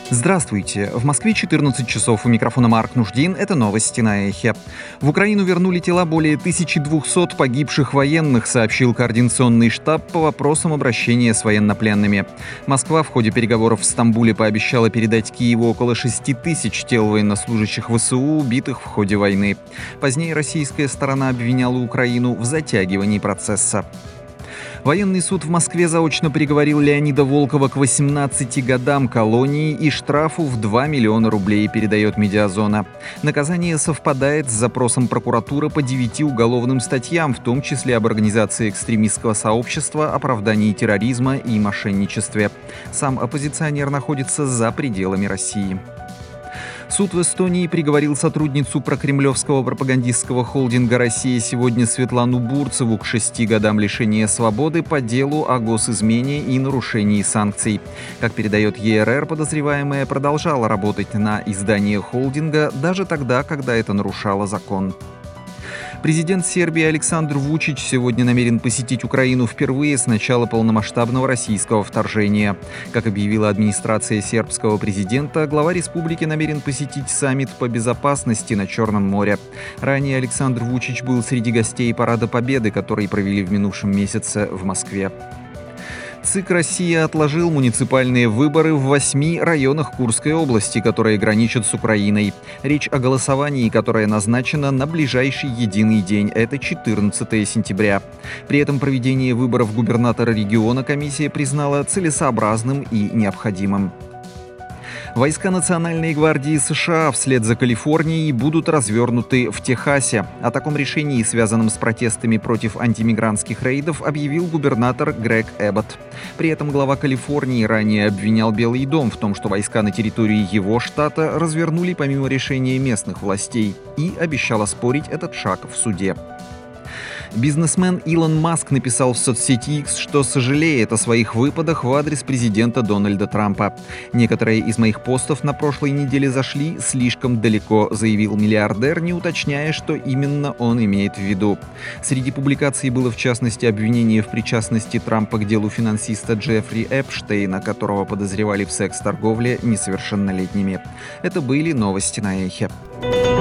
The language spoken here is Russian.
Здравствуйте. В Москве 14 часов. У микрофона Марк Нуждин. Это новости на Эхе. В Украину вернули тела более 1200 погибших военных, сообщил Координационный штаб по вопросам обращения с военнопленными. Москва в ходе переговоров в Стамбуле пообещала передать Киеву около 6000 тел военнослужащих ВСУ, убитых в ходе войны. Позднее российская сторона обвиняла Украину в затягивании процесса. Военный суд в Москве заочно приговорил Леонида Волкова к 18 годам колонии и штрафу в 2 миллиона рублей, передает «Медиазона». Наказание совпадает с запросом прокуратуры по 9 уголовным статьям, в том числе об организации экстремистского сообщества, оправдании терроризма и мошенничестве. Сам оппозиционер находится за пределами России. Суд в Эстонии приговорил сотрудницу прокремлевского пропагандистского холдинга «Россия сегодня» Светлану Бурцеву к 6 годам лишения свободы по делу о госизмене и нарушении санкций. Как передает ЕРР, подозреваемая продолжала работать на издание холдинга даже тогда, когда это нарушало закон. Президент Сербии Александр Вучич сегодня намерен посетить Украину впервые с начала полномасштабного российского вторжения. Как объявила администрация сербского президента, глава республики намерен посетить саммит по безопасности на Черном море. Ранее Александр Вучич был среди гостей Парада Победы, который провели в минувшем месяце в Москве. ЦИК России отложил муниципальные выборы в 8 районах Курской области, которые граничат с Украиной. Речь о голосовании, которое назначено на ближайший единый день. Это 14 сентября. При этом проведение выборов губернатора региона комиссия признала целесообразным и необходимым. Войска Национальной гвардии США вслед за Калифорнией будут развернуты в Техасе. О таком решении, связанном с протестами против антимигрантских рейдов, объявил губернатор Грег Эббот. При этом глава Калифорнии ранее обвинял Белый дом в том, что войска на территории его штата развернули помимо решения местных властей, и обещал оспорить этот шаг в суде. Бизнесмен Илон Маск написал в соцсети X, что сожалеет о своих выпадах в адрес президента Дональда Трампа. «Некоторые из моих постов на прошлой неделе зашли слишком далеко», заявил миллиардер, не уточняя, что именно он имеет в виду. Среди публикаций было в частности обвинение в причастности Трампа к делу финансиста Джеффри Эпштейна, которого подозревали в секс-торговле несовершеннолетними. Это были новости на Эхе.